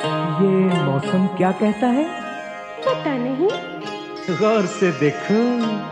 ये मौसम क्या कहता है? पता नहीं। गौर से देखो।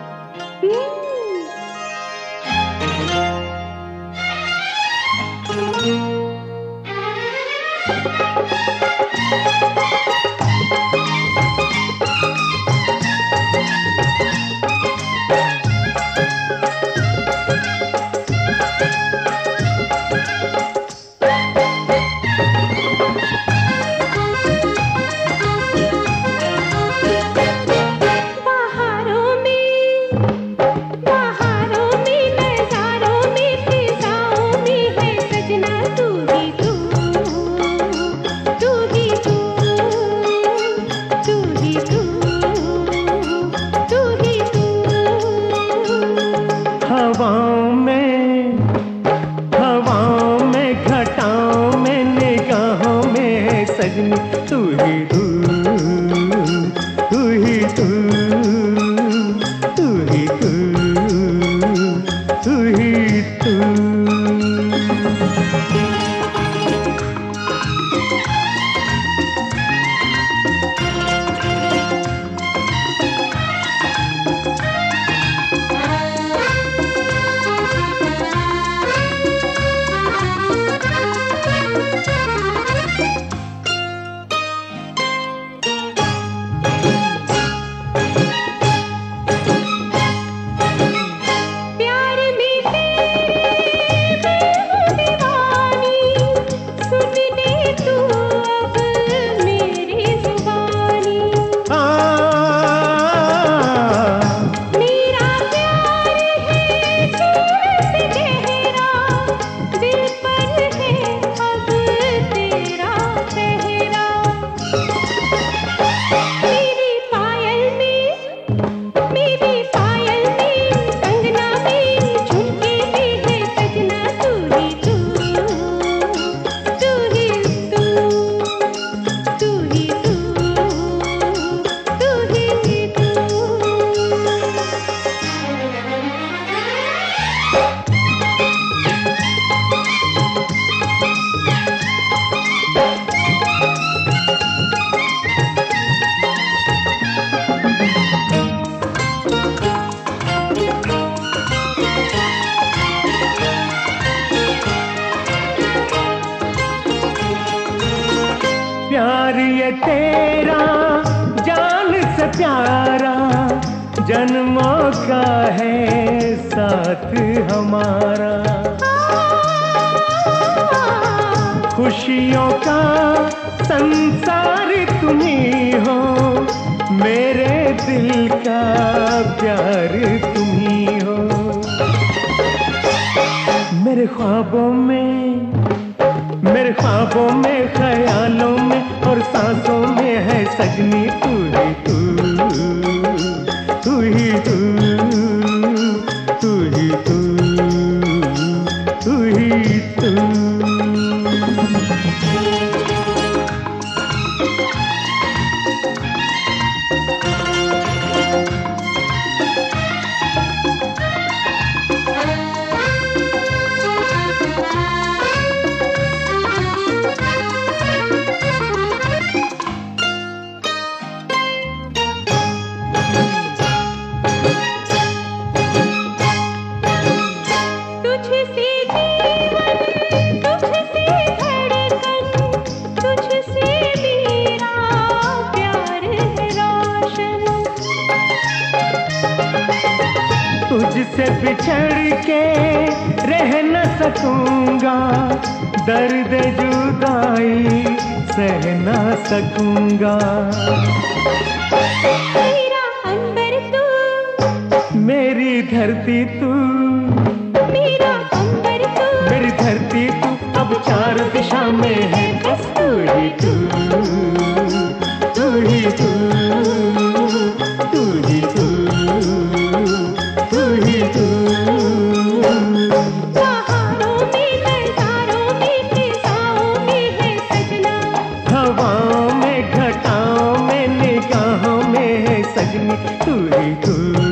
हवाओं में घटाओं में निगाहों में सजनी तू ही तू, तू ही तू, तू ही तू, तू ही तू। प्यार ये तेरा जान से प्यारा जन्मों का है साथ हमारा, खुशियों का संसार तुम्ही हो, मेरे दिल का प्यार तुम्ही हो। मेरे ख्वाबों में ख्यालों में और सांसों में है सजनी तू ही तू, तू ही तू, तू ही तू, तू ही तू। तुझसे बिछड़ के रह न सकूंगा, दर्द जुदाई सह न सकूंगा। मेरा अंबर तू, मेरी धरती तू, मेरा अंबर तू, मेरी धरती तू, अब चार दिशा में है बस तू ही तू, तू ही तू, तू ही तू, तू ही तू। बहारों में नज़ारों में फिजाओं में है सजना, हवाओं में घटाओं में निगाहों में है सजनी तू ही तू।